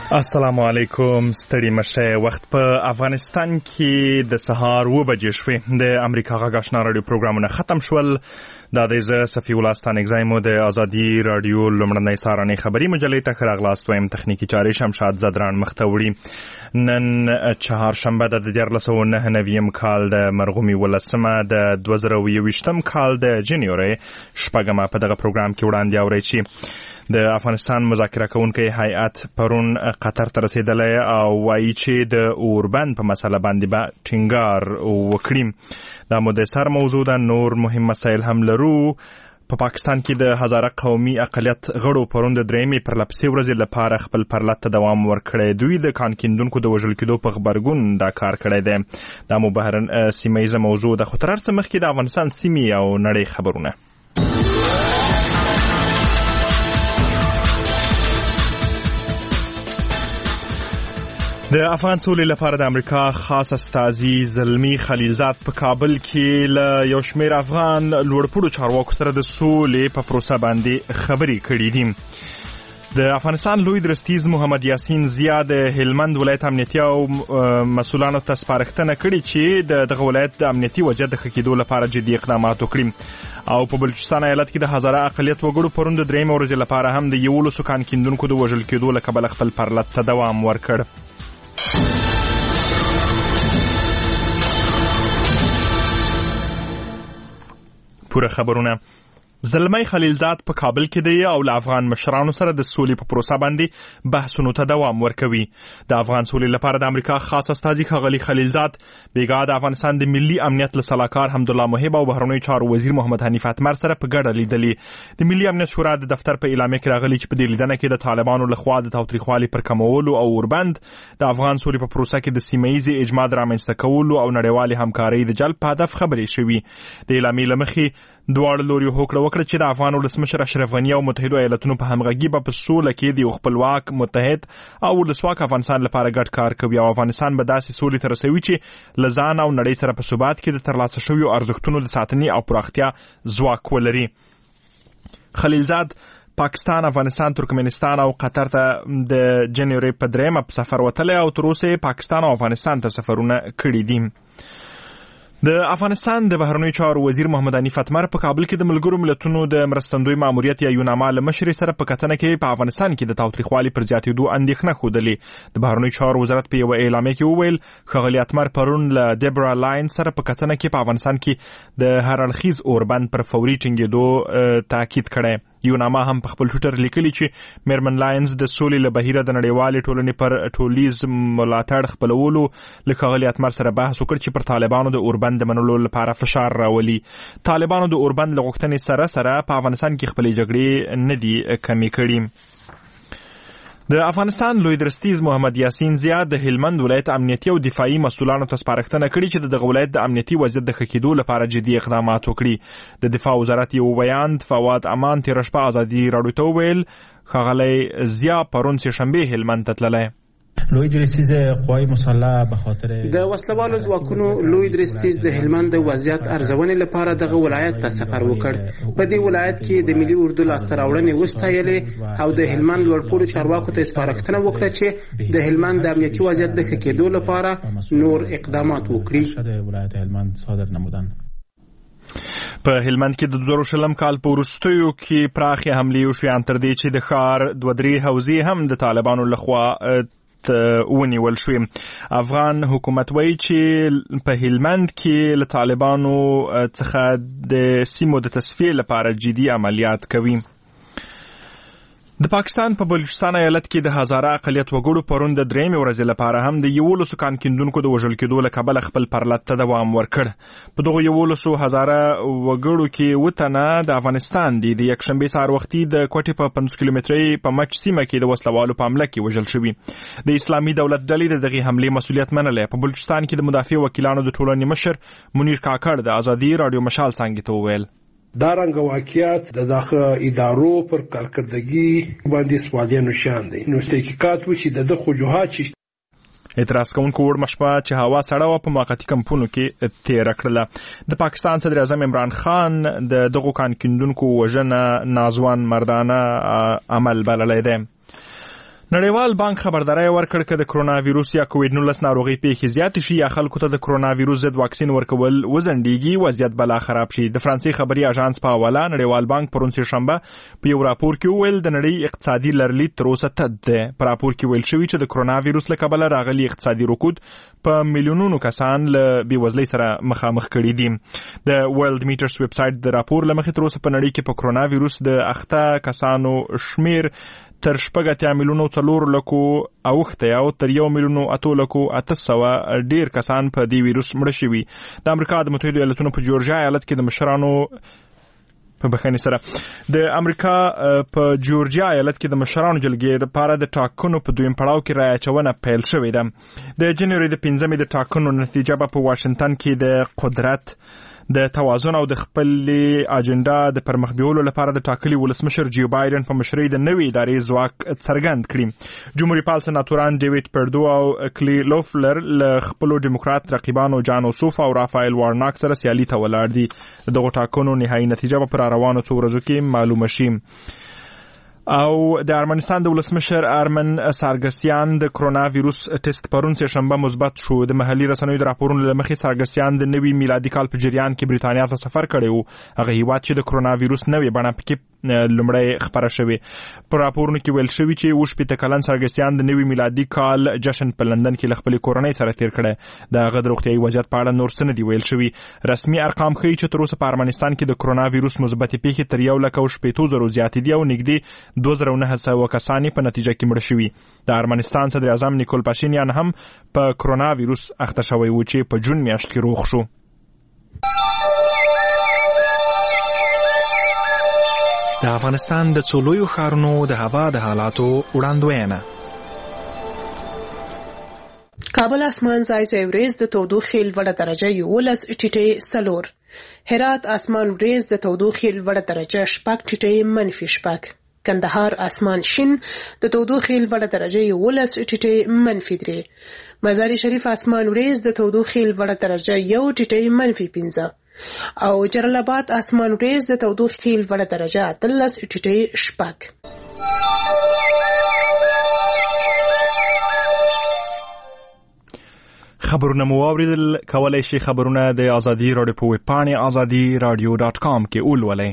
السلام علیکم. ستړي مشه. وخت په افغانستان کې د سهار 2 بجې شوې. د امریکا غږ آشنا رادیو پروګرامونه ختم شول. دا د صفی الله ستانګزایمو د ازادي رادیو لمړنۍ سارنې خبري مجلې ته خراغلاست وایم. تخنیکی چارې شمشاد زدران مختوړي. نن چهارشنبه د 2009 کال د مرغومي ولسمه د 2021 کال د جنوري شپږمه په دغه پروګرام کې وړاندې اورئ چې د افغانستان مذاکره کوونکی هیئت پرون قطر ته رسیدلی او وایي چې د اوربند په مسله باندې به ټینګار وکړي. دا مو د سر موضوع ده. نور مهم مسایل هم لرو. په پاکستان کې د هزاره قومي اقلیت غړو پرون د درېیمې پرلپسې ورځې لپاره خپل پرلت ته دوام ورکړی. دوی د کان کیندونکو د وژل کېدو په غبرګون دا کار کړی دی. دا مو بهرن سیمهیزه موضوع ده. خو تر هر څه مخکې د افغانستان سیمې او نړۍ خبرونه. د افغان سولې لپاره د امریکا خاص استازي زلمی خلیلزاد په کابل کې له یو شمېر افغان لوړپوړو چارواکو سره د سولې په پروسه باندې خبرې کړې دي. د افغانستان لوی درستیز محمد یاسین زیا د هلمند ولایت امنیتي او مسؤلانو ته سپارښتنه کړې چې دغه ولایت د امنیتي وضعیت د ښه کېدو لپاره جدي اقدامات وکړي. او په بلوچستان ایالت کې د هزاره اقلیت وګړو پرون د درېیمې ورځې لپاره هم د 11 کان کیندونکو د وژل کېدو له کبله خپل پرلت ته دوام ورکړ. پوره خبرونه. زلمی خلیلزاد په کابل کې دی او له افغان مشرانو سره د سولې په پروسه باندې بحثونو ته دوام ورکوي. د افغان سولې لپاره د امریکا خاص استازي ښاغلي خلیلزاد بیګا د افغانستان د ملي امنیت له سلاکار حمدالله محب او بهرنیو چارو وزیر محمد حنیف اتمر سره په ګډه لیدلي. د ملي امنیت شورا د دفتر په اعلامیه کې راغلي چې په دې لیدنه کې د طالبانو لخوا د تاوتریخوالي پر کمولو او اوربند د افغان سولې په پروسه کې د سیمهیزې اجماع رامنځته کولو او نړیوالې همکارۍ د جلب په هدف خبرې شوي. د اعلامیې له مخې دواړه لوري هوکړه وکړه چې د افغان ولسمشر اشرف غني او متحده ایالاتونو په همغږي به په سوله کې د خپلواک متحد او ولسواک افغانستان لپاره ګډ کار کوي او افغانستان به داسې سولې ته رسوي چې له ځان او نړۍ سره په ثبات کې د ترلاسه شویو ارزښتونو د ساتنې او پراختیا ځواک ولري. خلیلزاد پاکستان، افغانستان، ترکمنستان او قطر ته د جنوري په 3 په سفر وتلی او تر اوسه پاکستان او افغانستان ته سفرونه کړي دي. د افغانستان د بهرنیو چارو وزیر محمد حنیف اتمر په کابل کې د ملګرو ملتونو د مرستندوی ماموریت یا یوناما له مشرې سره په کتنه کې په افغانستان کې د تاوتریخوالي پر زیاتېدو اندېښنه ښودلې. د بهرنیو چارو وزارت په یوه اعلامیه کې وویل ښاغلي اتمر پرون له دیبرا لاین سره په کتنه کې په افغانستان کې د هر اړخیز اوربند پر فوري ټینګېدو تاکید کړی. یوناما هم په خپل ټویټر لیکلي چې میرمن لاینز د سولې له بهیره د نړیوالې ټولنې پر ټولیز ملاتړ خپلولو له ښاغلي اتمر سره بحث وکړ چې پر طالبانو د اوربند د منلو لپاره فشار راولي. طالبانو د اوربند له غوښتنې سره په افغانستان کې خپلې جګړې نه دي کمې کړي. د افغانستان لوی درستیز محمد یاسین زیا د هلمند ولایت امنیتي او دفاعي مسؤلانو ته سپارښتنه کړې چې دغه ولایت د امنیتي وضعیت د ښه کېدو لپاره جدي اقدامات وکړي. د دفاع وزارت یو بیان فواد امان تېره شپه ازادي راډیو ته وویل ښاغلی زیا پرون سهشنبې هلمند ته تللی. لوی درستیز قوای مسلح به خاطر د وسلوالو ځواکونو لوی درستیز د هلمند د وضعیت ارزونې لپاره دغه ولایت ته سفر وکړ. په دې ولایت کې د ملي اردو لاسته راوړنې وستایلې او د هلمند لوړپوړو چارواکو ته سپارښتنه وکړه چې د هلمند د امنیتي وضعیت د ښه کېدو لپاره نور اقدامات وکړي. ولایت هلمند صادر نمودن. په هلمند کې د 2020 کال په وروستیو کې پراخې حملې وشوې ان تر دې چې د ښار 2-3 حوزې هم د طالبانو لخوا ونیول شوې. افغان حکومت وایي چې په هلمند کې له طالبانو څخه د سیمو د تصفیې لپاره جدي عملیات کوي. د پاکستان په بلوچستان ایالت کې د هزاره اقلیت وګړو پرون د 3 ورځې لپاره هم د 11 کان کیندونکو د وژل کېدو له کبله خپل پرلت ته دوام ورکړ. په دغه 11 هزاره وګړو کې 2 تنه د افغانستان دي. د یکشنبې سهار وختي د کوټې په 50 کیلومترۍ په مچ سیمه کې د وسلوالو په حمله کې وژل شوي. د اسلامي دولت ډلې د دغې حملې مسؤلیت منلی. په بلوچستان کې د مدافع وکیلانو د ټولنې مشر منیر کاکړ د ازادي راډیو مشال څانګې ته وویل دا رنګ واقعیت د داخله ادارو پر کارکردګي باندې سوالیا نشان دي. نو تحقیقات وشي د خجوهات چې اعتراض کوونکو وړ مشپه چې هوا سړه و په موقتي کمپونو کې تیر کړله. د پاکستان صدر اعظم عمران خان د دغو کان کیندونکو وژنه نازوان مردانه عمل بللی دی. نړیوال بانک خبرداري ورکړ چې د کرونا وایروس یا کووډ-19 ناروغي پیښې زیات شي یا خلکو ته د کرونا وایروس ضد واکسین ورکول وزندېږي وضعیت بلا خراب شي. د فرانسې خبري اژانس په حواله نړیوال بانک پرون سه شنبه په یو راپور کې ویل د نړۍ اقتصادي لرلید تر اوسه تد ده. په راپور کې ویل شوی چې د کرونا وایروس له کبله راغلي اقتصادي رکود په میلیونونو کسان له بیوزلۍ سره مخامخ کړي دي. د ورلد میټرز ویب سټ د راپور لمخې تر اوسه په نړۍ کې په کرونا وایروس د اخته کسانو شمیر تر 4 میلیونو 4 لکو اوخته او تر 1 میلیونو 8 لکو 800 ډیر کسان په دې وایروس مړ شوي. د امریکا د متحده ایالاتونو په جورجیا ایالت کې د مشرانو د امریکا په جورجیا ایالت کې د مشرانو جلګې لپاره د ټاکنو په دویم پړاو کې رایه اچونه پیل شوې ده. د جنوري د 15 د ټاکنو نتیجه په واشنگټن کې د قدرت د توازن او د خپل اجنډا د پرمخ بیولو لپاره د ټاکلي ولسمشر جیو بایدن په مشرۍ د نوې ادارې ځواک څرګند کړي. جمهوریت پال سناتوران ډیوډ پردو او کلی لوفلر له خپل ډیموکرات رقیبانو جان اوسوف او رافایل وارناک سره سیالي ته ولاړ دي. دغه ټاکنو نهایي نتیجه په روانو څو ورځو کې معلومه شي. او د ارمنستان د ولسمشر ارمن سارګسیان د کرونا وایروس ټیسټ پرون سه شنبه مثبت شو. د محلي رسنیو د راپورونو لمخې سارګسیان د نوي میلادي کال په جریان کې بریتانیا ته سفر کړی وو. هغه هیواد چې د کرونا وایروس نوې بڼه پکې لومړی خبره شوې. په راپورونو کې ویل شوی چې وشپته کلن سارګسیان د نوي میلادي کال جشن په لندن کې خپل کورنۍ سره تیر کړی. د هغه د روغتیايي وضعیت په اړه نور څه نه دی ویل شوی. رسمي ارقام ښیي چې تر اوسه په ارمنستان کې د کرونا وایروس مثبت پیښې تر 1,80,000 زیات دي او نږدې 2,900 کسان په نتیجه کې مړ شوي. د ارمنستان صدر اعظم نیکول پاشینیان هم په کرونا وایروس اخته شوی و چې په جون میاشت کې روغ شو. د افغانستان د څو لویو ښارونو د هوا د حالاتو وړاندوینه. کابل اسمان ځای ځای ورځ د تودوخې لوړه درجه 11 ټیټې 4. هرات اسمان ورځ د تودوخې لوړه درجه 6 ټیټې -6. کندهار اسمان شین د تودوخې لوړه درجه 11 ټیټې -3. مزار شریف اسمان ورځ د تودوخې لوړه درجه 1 ټیټې -15. او جلال آباد اسمان ورځ د تودوخې لوړه درجه 13 ټیټې 6. خبرونه مو واوریدل. کولای شئ خبرونه د ازادي راډیو په ویب پاڼې azadi.radio.com کې ولولئ.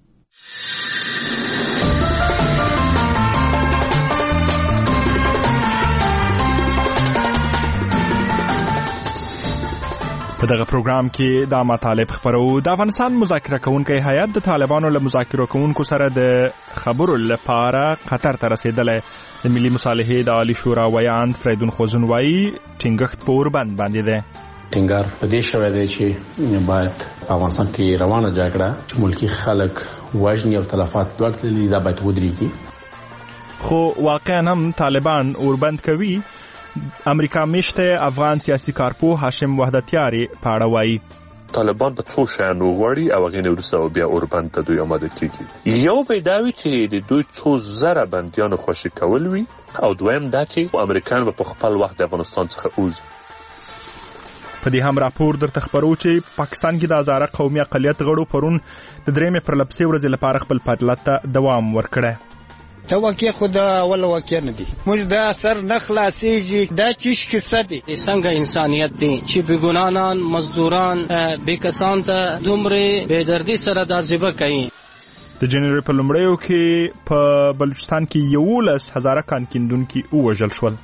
په دغه پروګرام کې دا مطالب خبرو. د افغانستان مذاکره کوونکی هیئت د طالبانو له مذاکره کوونکو سره د خبرو لپاره قطر ته رسیدلی. د ملي مصالحې د عالی شورا ویاند فریدون خوزون وایي ټینګښت په اوربند باندې دی. ټینګار په دې شوی دی چې باید په افغانستان کې روانه جګړه چې ملکی خلک وژني او تلفات ورکړي دا باید ودرېږي. خو واقعا هم طالبان اوربند کوي. امریکا میشته افغان سیاسي کارپوه هاشم وحدتیاری په اړه وایي طالبان په څو شیانو غواړي او هغې نه وروسته بیا اوربند ته دوی آماده کېږي. یو به دا وي چې د دوی څو زره بندیانو خوشي کول وي او دویم دا چې امریکایان به په خپل وخت د افغانستان څخه ووځي. په دې هم راپور درته خبرو چې پاکستان کې د هزاره قومي اقلیت غړو پرون د درېمې پرلپسې ورځې لپاره خپل فعالیت ته دوام ورکړی. دا واقع خود اول واقع نه دي. موږ دا اثر نه خلاصيږي. دا چیش کیسه دي. څنګه انسانيت دي چې بګونانان مزدوران بیکسان ته دومره بېدردي سره دا ذبح کوي. د جنوري په لومړیو کې په بلوچستان کې 11,000 کان کیندونکي ووژل شول.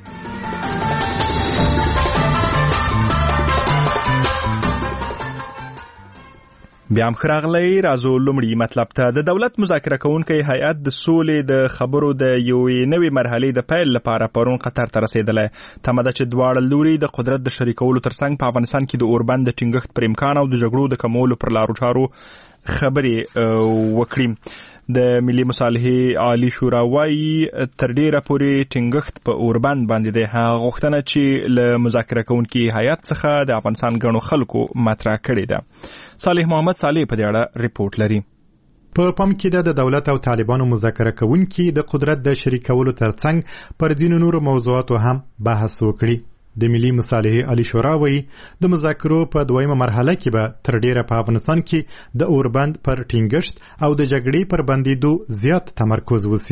بیا هم خراغلی رازو لومړی مطلب ته. د دولت مذاکره کوونکی هیئت د سولې د خبرو د یوې نوې مرحلې د پیل لپاره پرون قطر ته رسیدلی. تمه ده چې دواړه لوري د قدرت د شریکولو ترڅنګ په افغانستان کې د اوربند د ټینګښت پر امکان او د جګړو د کمولو پر لارو چارو خبرې وکړي. د ملي مصالحې عالی شورا وایي تر ډیره پورې ټینګښت په اوربند باندې دی. هغه غوښتنه چې له مذاکره کوونکي هیئت څخه د افغانستان ګڼو خلکو مطرح کړې ده. صالح محمد صالح په دې اړه ریپورت لري. په پام کې د دولت او طالبانو مذاکره کوونکي د قدرت د شریکولو ترڅنګ پر ځینو نورو موضوعاتو هم بحث وکړي. د ملي مصالحې عالی شورا وایي د مذاکرو په دویمه مرحله کې به تر ډیره په افغانستان کې د اوربند پر ټینګښت او د جګړې پر بندیدو زیات تمرکز وسی.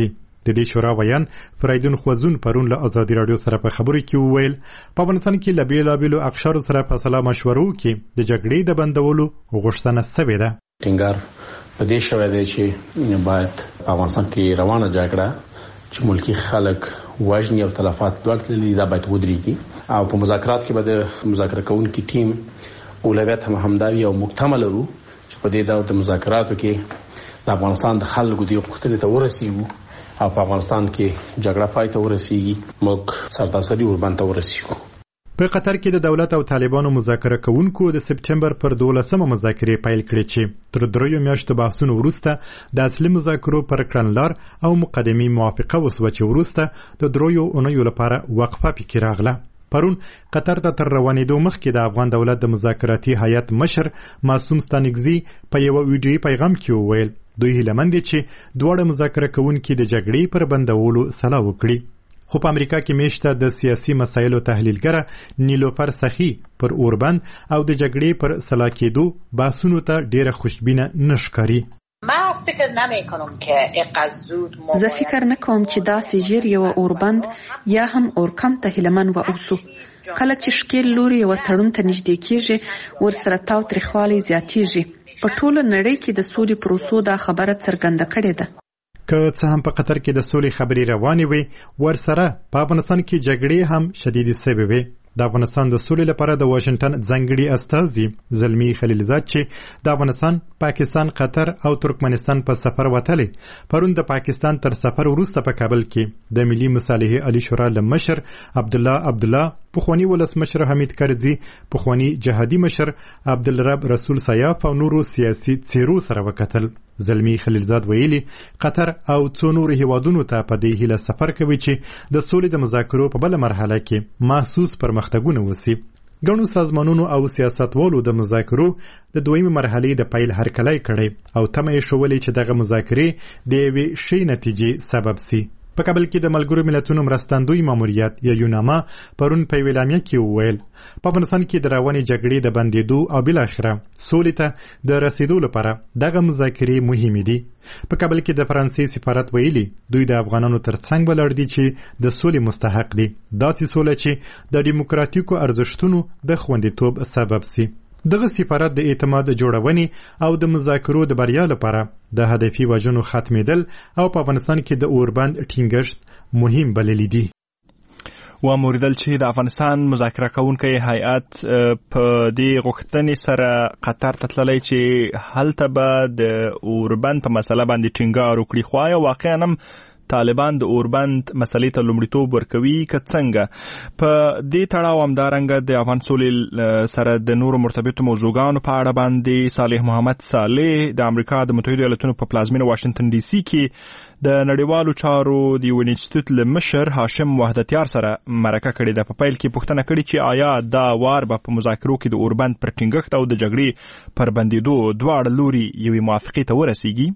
د دې شورا ویان فریدون خوځون پرون له ازادي رادیو سره په خبرو کې وویل په افغانستان کې له بیلابیلو اقشارو سره په سلا مشورو کې د جګړې د بندولو غوښتنه شوې ده. ټینګار په دې شوی دی چې باید په افغانستان کې روانه جګړه چې ملکی خلک وژني او تلفات ورکړي دا باید ودرېږي او په مذاکرات کې به د مذاکره کوونکي ټیم اولویت هم همداوي او مکتمل لرو چې په دې ډول د مذاکراتو کې د افغانستان د خلکو د غوښتنې ته ورسیږو او په افغانستان کې جګړه پای ته ورسیږي موږ سرتاسري اوربند ته ورسیږو. په قطر کې د دولت او طالبانو مذاکره کوونکو د سپټمبر پر 12 مذاکرې پیل کړې چې تر 3 میاشتو بحثونو وروسته د اصلي مذاکرو پر کړنلار او مقدمي موافقه وسوه چې وروسته د 3 اونیو لپاره وقفه پکې راغله. پرون قطر ته تر روانېدو مخکې د افغان دولت د مذاکراتي هیئت مشر معصوم ستانکزي په یو ویډیویي پیغام کې وویل دوی هیله مند دي چې دواړه مذاکره کوونکي د جګړې پر بندولو سلا وکړي. خو په امریکا کې میشته د سیاسي مسایلو تحلیلګره نیلوفر سخی پر اوربند او د جګړې پر سلا کېدو بحثونو ته ډیره خوشبینه نشکاري. زه فکر نه کوم چې داسې ژر یو اوربند یا هم اورکم ته هیلمن و اوسو. کله چې شکیل لوري یو تړون ته نږدې کېږي ورسره تاو تریخوالی زیاتیږي. په ټوله نړۍ کې د سولې پروسو دا خبره څرګنده کړې ده. که څه هم په قطر کې د سولې خبرې روانې وي ورسره په افغانستان کې جګړې هم شدیدې سوې وي. د افغانستان د سولې لپاره د واشنگټن ځانګړي استازي زلمی خلیلزاد چې د افغانستان، پاکستان، قطر او ترکمنستان په سفر وتلی پرون د پاکستان تر سفر وروسته په کابل کې د ملي مصالحې علی شورا له مشر عبدالله پخوانی ولسمشر حمید کرزي، پخوانی جهادي مشر عبدالرب رسول سیاف او نورو سیاسي څیرو سره وکتل. زلمی خلیلزاد ویلي قطر او څو نورو هیوادونو ته په دې هیله سفر کوي چې د سولې د مذاکرو په بله مرحله کې محسوس پرمختګونه وسي. ګڼو سازمانونو او سیاستوالو د مذاکرو د دویمې مرحلې د پیل هرکلی کړی او تمه یې ښولې چې دغه مذاکرې د یوې ښې نتیجې سبب سي. په کابل کې د ملګرو ملتونو مرستندوی ماموریت یا یوناما پرون په اعلامیه کې وویل په افغانستان کې د روانې جګړې د بندېدو او بالاخره سولې ته د رسیدو لپاره دغه مذاکرې مهمې دي. په کابل کې د فرانسې سفارت ویلي دوی د افغانانو ترڅنګ ولاړ دي چې د سولې مستحق دي، داسې سوله چې د ډیموکراتیکو ارزښتونو د خوندیتوب سبب سي. دغه سفارت د اعتماد جوړونې او د مذاکرو د بریا لپاره د هدفي وژنو ختمېدل او په افغانستان کې د اوربند ټینګښت مهم بللی دي. واوریدل چې د افغانستان مذاکره کوونکی هیئت په دې غوښتنې سره قطر ته تللی چې هلته به د اوربند په مسله باندې ټینګار وکړي. خو آیا واقعا هم طالبان د اوربند مسلې ته لومړیتوب ورکوي که څنګه؟ په دې تړاو همدارنګه د افغان سولې سره د نورو مرتبطو موضوعګانو په اړه باندې صالح محمد صالح د امریکا د متحده ایالاتونو په پلازمینه واشنگټن ډي سي کې د نړیوالو چارو د یو انسټیټیوټ له مشر هاشم وحدتیار سره مرکه کړې ده. په پیل کې پوښتنه کړې چې آیا دا وار به په مذاکرو کې د اوربند پر ټینګښت او د جګړې پر بندېدو دواړه لوري یوې موافقې ته ورسیږي.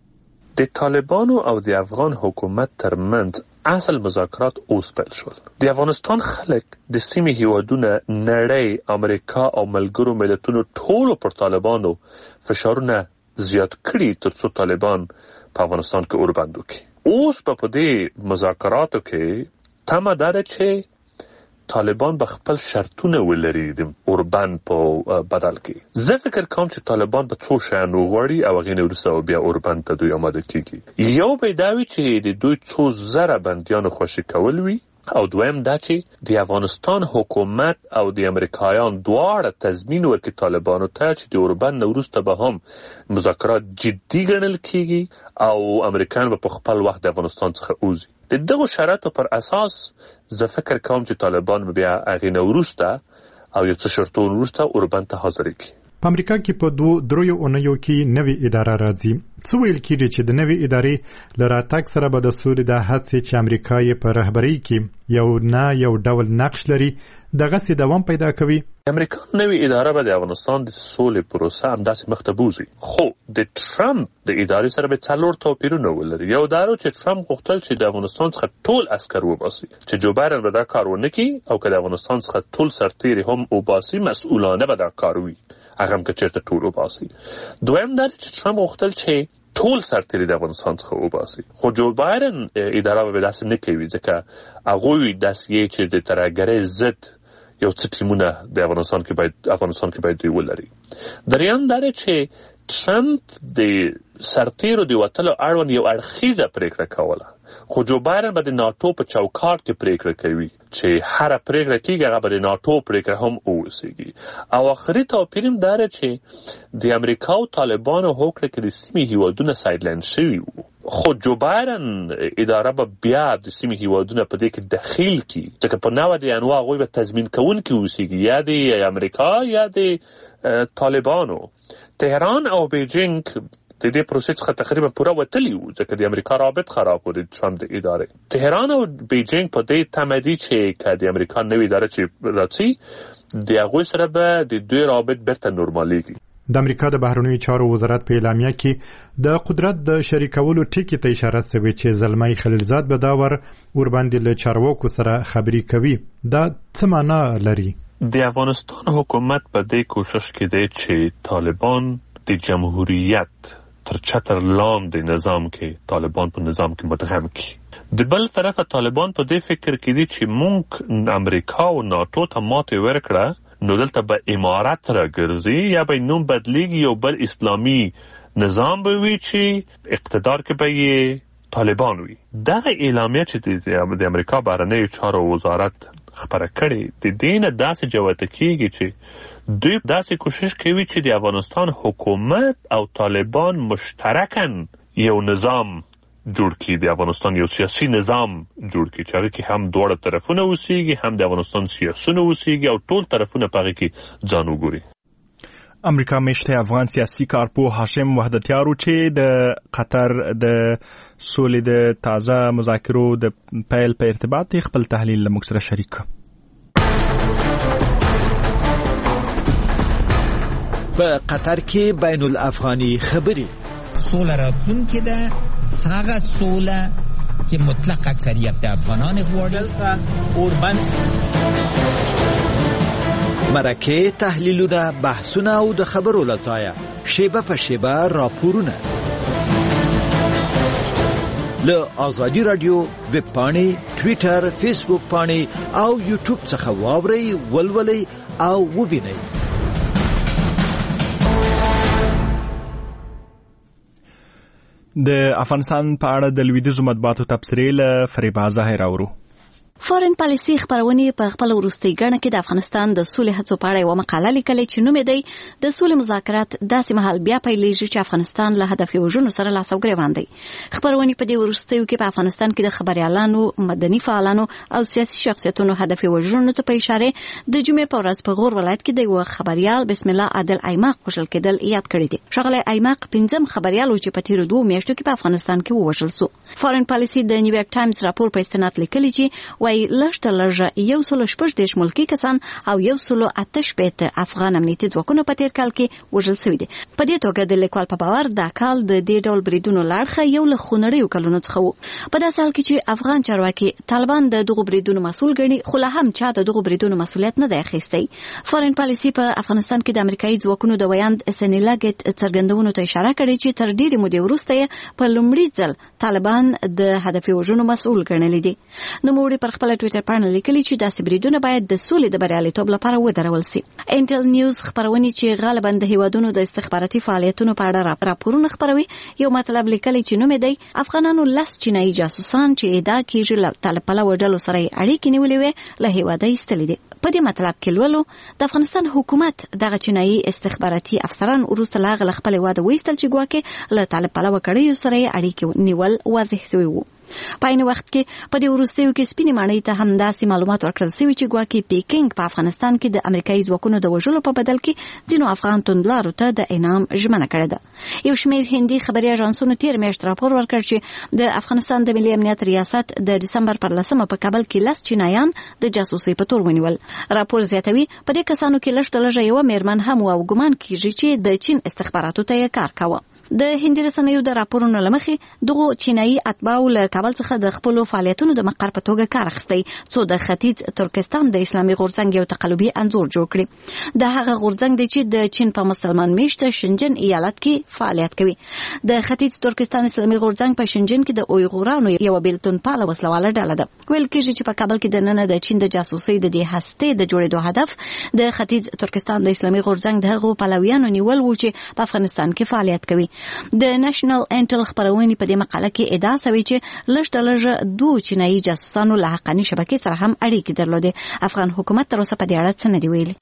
د طالبانو او د افغان حکومت ترمنځ اصل مذاکرات اوس پیل شول. د افغانستان خلک د سیمې هیوادونه، نړۍ، امریکا او ملګرو ملتونو ټولو پر طالبانو فشارونه زیات کړي ترڅو طالبان په افغانستان کې اوربند وکړي. اوس په دې مذاکراتو کې تمه ده چې طالبان به خپل شرطونه ولري د اوربند په بدل کې. زه فکر کوم چې طالبان به څو شیان وغواړي او هغې نه وروسته بیا اوربند ته دوی آماده کېږي. یو به دا وي چې د دوی څو زره بندیانو خوشي کول وي او دویم دا چې د افغانستان حکومت او د امریکایان دواړه تضمین ورکړي طالبانو ته چې د اوربند نه وروسته به هم مذاکرات جدي ګڼل کېږي او امریکایان به په خپل وخت د افغانستان څخه وځي. د دغو شرایطو پر اساس زه فکر کوم چې طالبان بیا هغې نه وروسته او یو څه شرطونو وروسته اوربند ته حاضرې کړي. په امریکا کې په 2-3 اونیو کې نوې اداره راځي. څه ویل کېږي چې د نوې ادارې له راتګ سره به د سولې د هڅې چې امریکا یې په رهبرۍ کې یو ډول نقش لري دغسې دوام پیدا کوي. امریکا نوې اداره به د افغانستان د سولې پروسه همداسې مخ ته بوځي. خو د ټرمپ د ادارې سره به 4 توپیرونه ولري. یو دا و چې ټرمپ غوښتل چې د افغانستان څخه ټول عسکر وباسي، چې جو بایدن به دا کار ونه کړي او که د افغانستان څخه ټول سرتیري هم وباسي مسؤلانه به دا کار وي، هغه هم که چېرته ټول وباسي. دویم دا چې ټرمپ غوښتل چې ټول سرتیري د افغانستان څخه وباسي. خو جو بایدن اداره به داسې نه کوي ځکه هغوی داسې چې د ترهګرۍ ضد یو څه ټیمونه د افغانستان کې باید دوی ولري. دریم دا چې ټرمپ د سرتیرو د وتلو اړوند یو اړخیزه پریکړه کوله، خو جو بایدن به د ناتو په چوکاټ کې پریکړه کوي چې هر پریکړه کېږي هغه به د ناتو پریکړه هم اوسېږي. او آخري توپیر هم دا چې د امریکا او طالبانو هوکړه کې د سیمې هیوادونه سایډلاین شوي وو، خو جو بایدن اداره به بیا د سیمې هیوادونه په دې کې دخیل کړي ځکه په 90 هغوی به تضمین کوونکي اوسېږي یا د امریکا یا د طالبانو. تهران او بیجینګ د دې پروسې څخه تقریبا پوره وتلی وو ځکه د امریکا رابط خراب و د ټرمپ د ادارې. تهران او بیجینګ په دې تمه دي چې که د امریکا نوې اداره چې راځي د هغوی سره به د دوی رابط بیرته نورمالیږي. د امریکا د بهرنیو چارو وزارت په اعلامیه کې د قدرت د شریکولو ټکي ته اشاره شوې چې زلمی خلیلزاد به دا ورباندې له چارواکو سره خبرې کوي. دا څه معنا لري؟ د افغانستان حکومت په دې کوشش کې دی چې طالبان د جمهوریت تر چتر لاندې نظام کې طالبان په نظام کې مدغم کړي. د بل طرف طالبان په دې فکر کې دي چې مونږ امریکا او ناتو ته ماتې ورکړه نو دلته به امارت راګرځي یا به نوم بدلیږي یو بل اسلامي نظام به وي چې اقتدار کې به یې طالبان وي. دغه اعلامیه چې د امریکا بهرنیو چارو وزارت خبره کړې د دې نه داسې جوته کېږي چې دوی داسې کوشش کوي چې د افغانستان حکومت او طالبان مشترکاً یو نظام جوړ کړي، د افغانستان یو سیاسي نظام جوړ کړي چې هغه کې هم دواړه طرفونه اوسېږي، هم د افغانستان سیاسونه اوسېږي او ټول طرفونه په هغه کې ځان وګوري. امریکا میشته افغان سیاسي کارپوه هاشم وحدتیارو چې د قطر د سولې د تازه مذاکرو د پیل په ارتباط خپل تحلیل له موږ سره شریک. په قطر کې بین الافغاني خبرې سوله راتلونکې ده، هغه سوله چې مطلق اکثریت د افغانان غواړي. اوربان مرکه تحلیلونه، بحثونه او د خبرو لځایه شیبه په شیبه راپورونه له آزادی رادیو ویب پاڼې، ټویټر، فیسبوک پاڼې او یوټیوب څخه واورئ، ولولئ او ووینئ. د افغانستان په اړه د لویدیځو مطبوعاتو تبصرې له فریبا ظاهر اورو. فارن پالیسي خبرونه په خپل وروستي ګڼه کې د افغانستان د سولې هڅو په اړه یو مقاله لیکلې چې نوم یې دی د سولې مذاکرات داسې مهال بیا پیلېږي چې افغانستان له هدف وژنو سره لاس او ګریوان دی. خبرونه په دې وروستیو کې په افغانستان کې د خبريالانو، مدني فعالانو او سیاسي شخصیتونو هدف وژنو ته په اشاره د جمعې په ورځ په غور ولایت کې د یو خبريال بسم الله عادل ایماق وژل کېدل یاد کړی دی. شغله ایماق پنځم خبريال و چې په تیر 2 میاشتو کې په افغانستان کې وژل شو. فارن پالیسي د نیویارک ټایمز راپور په استناد لیکلی چې وای لږ یو سلو شپږ دیش ملکی کسان او یو سلو اتش بیت افغان امنیتي ځواکونه په تیر کال کې وژل شوي دي. په دې توګه د لیکوال په باور دا کال د دې ډول بریدونو لاړخه یو له خونړیو کلونو څخه وو. په داسې حال کې چې افغان چارواکي طالبان د دغو بریدونو مسؤل ګڼي، خو لا هم چا د دغو بریدونو مسؤلیت نه دی اخیستی. فارن پالیسي په افغانستان کې د امریکایي ځواکونو د ویاند سنیلا ګیټ څرګندونو ته اشاره کړې چې تر ډیرې مودې وروسته په لومړي ځل طالبان د هدف وژنو مسؤل ګڼلي دي. نو موږ پر خپل ټویټر پاڼه لیکلي چې داسې بریدونه باید د سولې د بریالیتوب لپاره ودرول شي. انټل نیوز خبرونه چې غالبا د هیوادونو د استخباراتي فعالیتونو په اړه راپورونه خبروي یو مطلب لیکلی چې نوم دی افغانانو لس چینایي جاسوسان چې ادعا کیږي له طالب پلوه ډلو سره اړیکې نیولې وې له هیواده ایستلي دي. په دې مطلب کې لولو د افغانستان حکومت دغه چینایي استخباراتي افسران وروسته لا غل خپل واده وېستل چې ګواکې له طالب پلوه کړیو سره اړیکې نیول واضح شوی وو. په عین وخت کې په دې وروستیو کې سپینې ماڼۍ ته هم داسې معلومات ورکړل شوي چې ګواکې پیکینګ په افغانستان کې د امریکایي ځواکونو د وژلو په بدل کې ځینو افغان توندلارو ته د انعام ژمنه کړې ده. یو شمېر هندي خبري اژانسونو تیر میاشت راپور ورکړ چې د افغانستان د ملي امنیت ریاست د دسمبر پر 10 په کابل کې 10 چینایان د جاسوسي په تور ونیول. راپور زیاتوي په دې کسانو کې لږ تر لږه یو میرمن هم او ګمان کیږي چې د چین استخباراتو ته کار کاوه. د هندي رسنیو د راپورونو لمخې دغه چینایي اتباعو له کابل څخه د خپل فعالیتونو د مقر په توګه کار اخیستی څو د ختیځ ترکستان د اسلامي غورځنګ یو تقلبي انځور جوړ کړي. د هغه غورځنګ دی چې د چین په مسلمان میشته شنجن ایالت کې فعالیت کوي. د ختیځ ترکستان اسلامي غورځنګ په شنجن کې د اویغورانو یو بیلتون پاله وسلواله ډله ده. ویل کېږي چې په کابل کې د نن د چین د جاسوسۍ د دې هستې د جوړېدو هدف د ختیځ ترکستان د اسلامي غورځنګ د هغو پلویانو نیول و چې په افغانستان کې فعالیت کوي. د نېشنل انټل خبرونې په دې مقاله کې ادعا شوې چې لږ دوه چینایي جاسوسانو له حقاني شبکې سره هم اړیکې درلودې. افغان حکومت تر اوسه په دې اړه څه نه دی ویلي.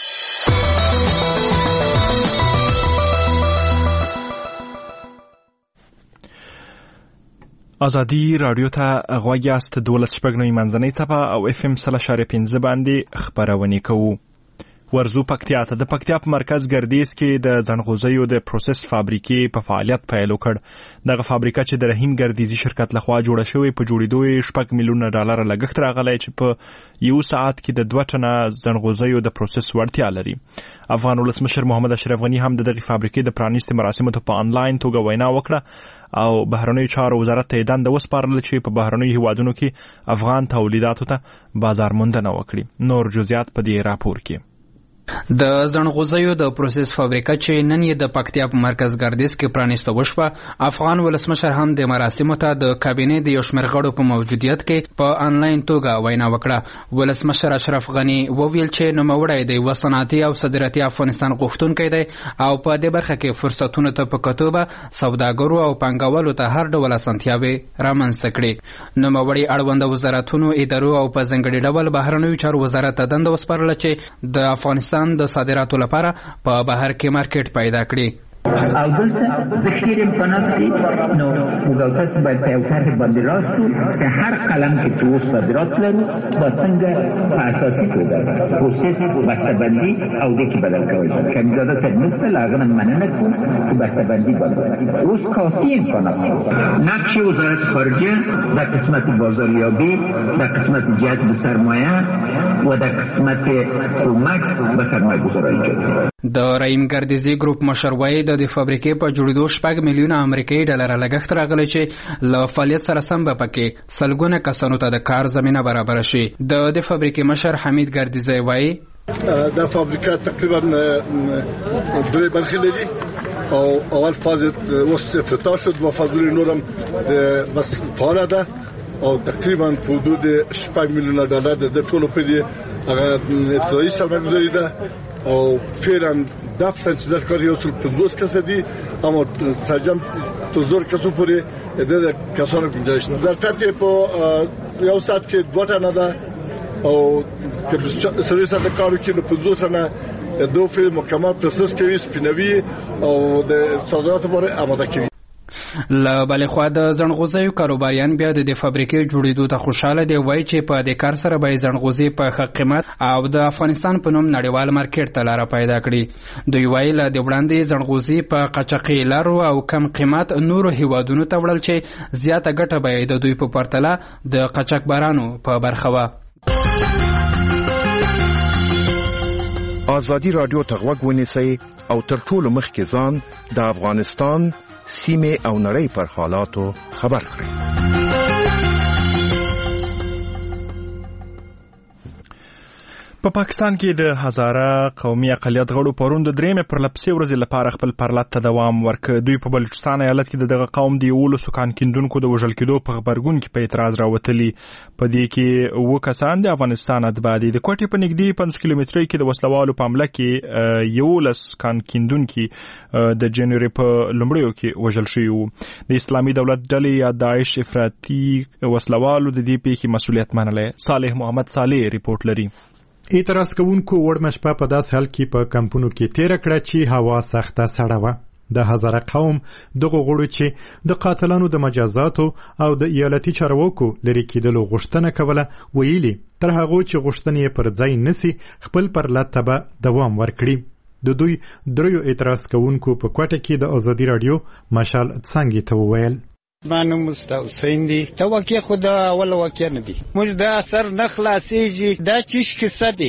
ازادي رادیو ته غوږ یاست. 12 منځنۍ څپه او FM 3.5 باندې خبرونه کوو. ورزو پکتیا ته د پکتیا په مرکز ګردیز کې د ځنغوزیو د پروسس فابریکې په فعالیت پیل وکړ. دغه فابریکه چې د رحیم ګردیزي شرکت لخوا جوړه شوې په جوړېدو $6 میلیونه لګښت راغلی چې په یو ساعت کې د 2 ټنه ځنغوزیو د پروسس وړتیا لري. افغان ولسمشر محمد اشرف غنی هم دغه فابریکې د پرانیستي مراسمو ته په انلاین توګه وینا وکړه او بهرنیو چارو وزارت ته دنده وسپارله چې په بهرنیو هیوادونو کې افغان تولیداتو ته بازار موندنه وکړي. نور جزئیات په دې راپور کې. د زنغوزیو د پروسس فابریکه چې نن یې د پکتیا په مرکز ګردیز کې پرانیسته وشوه. افغان ولسمشر هم د مراسمو ته د کابینې د یو شمېر غړو په موجودیت کې په انلاین توګه وینا وکړه. ولسمشر اشرف غنی وویل چې نوموړی د یو صنعتي او صادراتي افغانستان غوښتونکی دی او په دې برخه کې فرصتونو ته په کتو به سوداګرو او پانګوالو ته هر ډول اسانتیاوې رامنځته کړي. نوموړي اړوند وزارتونو ادارو او په ځانګړي ډول بهرنیو چارو وزارت ته دنده وسپارله چې د افغانستان د صادراتو لپاره په بهر کې مارکیټ پیدا کړي. او دلته د خیر امکانات دي نو موږ تاسو باید په یو طرح باندې راستو چې هر قلم کې چې صادرات لرو دا څنګه په اساسي توګه پروسس بسته‌بندي او د کې بدل کول کله زیاده سر مثل هغه مننه کوم چې بسته‌بندی باید اوس کافی امکانات نقش وزارت خارجه در قسمت بازاریابی در قسمت جذب سرمایه و در قسمت کمک به سرمایه‌گذاران جدید. د رحیم ګردیزي ګروپ مشر وایي د فابریکې په جوړېدو $6 میلیونه امریکایي ډالر لګښت راغلی چې له فعالیت سره سم به پکې سلګونه کسانو ته د کار زمینه برابر شي. د فابریکې مشر حمید ګردیزي وایي د فابریکه تقریبا 3 برخې لري او اول فاز اوس افتتاح شد و فازونه نورم بس فعال ده او تقریبا په حدود $6 میلیونه د ټولو په دې هغه ابتدایي سرمایه‌گذاري ده او فعلا دفتر چې در کار یو څل 50 کس دي اما سجن تزور کسو پورې د کسانو گنجایش نه در ته په یو ساعت کې 2 ټنه ده او که سرویس د کارو کې د 50 ټنه دو فعل مکمل پروسس کوي سپینوي او د صادراتو لپاره آماده کوي. له بلې خوا د زنغوزیو کاروباریان بیا د فابریکې جوړېدو ته خوشاله دي. وایي چې په دې کار سره به زنغوزي په ښه قیمت او د افغانستان په نوم نړیوال مارکیټ ته لاره پیدا کړي. دوی وایي له دې وړاندې زنغوزي په قاچاقي لارو او کم قیمت نورو هیوادونو ته وړل چې زیاته ګټه به د دوی په پرتله د قاچاقبرانو په برخه وه. ازادي رادیو ته غوږ ونیسئ او تر ټولو مخکې ځان د افغانستان سیمه او نړۍ پر حالاتو خبر کړئ. په پاکستان کې د هزاره قومي اقلیت غړو پرون د درېمې پرلپسې ورځې لپاره خپل پرلط ته دوام ورکړ. دوی په بلوچستان ایالت کې دغه قوم د 11 کان کیندونکو د وژل کېدو په خبرګون کې په اعتراض راوتلي. په دې کې 9 کسان د افغانستان اتباع دي. د کوټې په نږدې 5 کیلومترۍ کې د وسلوالو په حمله کې 11 کان کیندونکي د جنوري په لومړیو کې وژل شوي وو. د اسلامي دولت ډلې یا داعش افراطي وسلوالو د دې پیښې مسؤلیت منلی. صالح محمد صالح ریپورت لري. اعتراض کوونکو وړمه شپه په داس حال کې په کمپونو کې تیر کړه چې هوا سخته سړه وه. د هزاره قوم دغه غړو چې د قاتلانو د مجازاتو او د ایالتي چارواکو لري کېدلو غوښتنه کوله ویلي تر هغه چې غوښتنې پر ځای نسی خپل پرلط ته دوام ورکړي. د دوی دریو اعتراض کوونکو په کوټه کې د ازادي رادیو مشال څنګه ته وویل مانو مستحسین دي ته واقع خدا اول واقع نه دي موږ دا اثر نه خلاصيږي دا چیش کیسه دي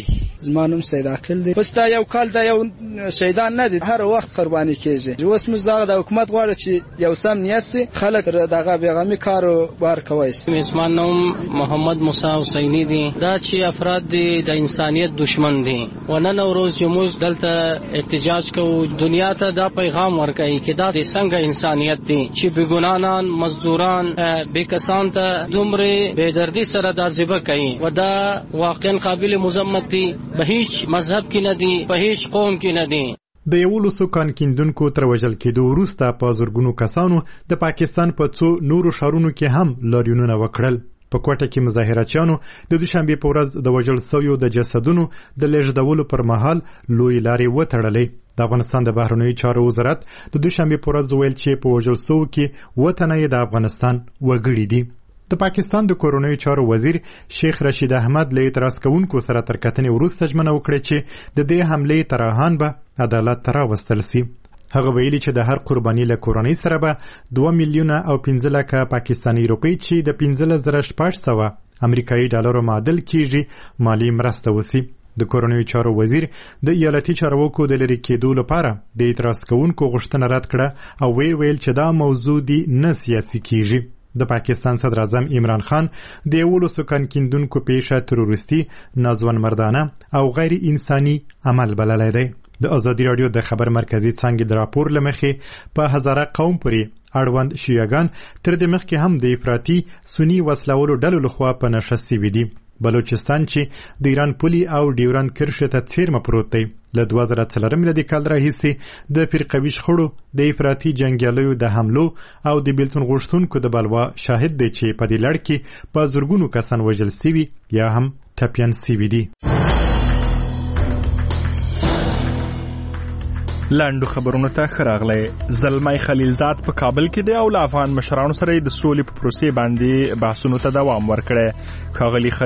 زما نوم سید عاقل دی. بس دا یو کال دا یو شهیدان نه دي، هر وخت قرباني کیږي. اوس موږ د حکومت غواړو چې یو سم نیت سي، خلک دغه بیغمي کارو بار کوي. اسمان نوم محمد موسی حسینی دی. دا چې افراد دي د انسانیت دشمن دي. ونن ورځ موږ دلته احتجاج کوو، دنیا ته دا پیغام ورکوي چې دا څنګه انسانیت دي چې بګنانان مزدوران بیکسان ته دومره بېدردی سره دا ذبح کوي و دا واقعا قابل مذمت دي. به هیڅ مذهب کې نه دي، په هیڅ قوم کې نه دي. د 11 کان کیندونکو تر وژل کېدو وروسته په زرګونو کسانو د پاکستان په څو نورو ښارونو کې هم لاریونونه وکړل. په کوټه کې مظاهراتچیانو د دوشنبه په ورځ د وژل شویو د جسدونو د لېږدولو پر مهال لوی لارې وتړلې. د افغانستان د بهرنیو چارو وزارت د دوشنبه په ورځ ویل چې په وژل شوو کې وطنه د افغانستان وګړي دي. د پاکستان د کورونیو چارو وزیر شیخ رشید احمد له اعتراض کوونکو سره تر کتنې وروسته ژمنه وکړه چې د دې حملې ترحان به عدالت ته راوستل سي. هغه ویلي چې د هر قرباني له کورنۍ سره به 2 میلیونه او 15 لکه پاکستاني روپۍ چې د 15,600 امریکایي ډالرو معادل کیږي مالی مرسته وسی. د کورنیو چارو وزیر د ایالتي چارواکو د لرې کېدو لپاره د اعتراض کوونکو غوښتنه رد کړه او ویل چې دا موضوع دی نه سیاسي کیږي. د پاکستان صدر اعظم عمران خان د 11 کان کیندونکو پیښه تروریستي، ناځوان مردانه او غیر انساني عمل بللی دی. د ازادي رادیو د خبر مرکزی څنګه د راپور لمخې په هزاره قوم پورې اړوند شیعاګان تر دې مخکې هم د افراطي سنی وسلوالو ډلو لخوا په نشستي وي. بلوچستان چې د ایران پولي او ډیورند کرښې ته څیرمه پروت دی، له 2004 میلادي کال راهیسې د فرقوي شخړو، د افراطي جنګیالیو د حملو او د بیلتون غوښتونکو د بلوا شاهد دی چې په دې لړ کې په زرګونو کسان وژل سوي یا هم ټپیان سوي دي. لاندو خبرونه ته خراغله. زلمای خلیلزاد په کابل کې دی او له افغان مشرانو سره د سولې په پروسې باندې بحثونو ته دوام ورکړي. ښاغلي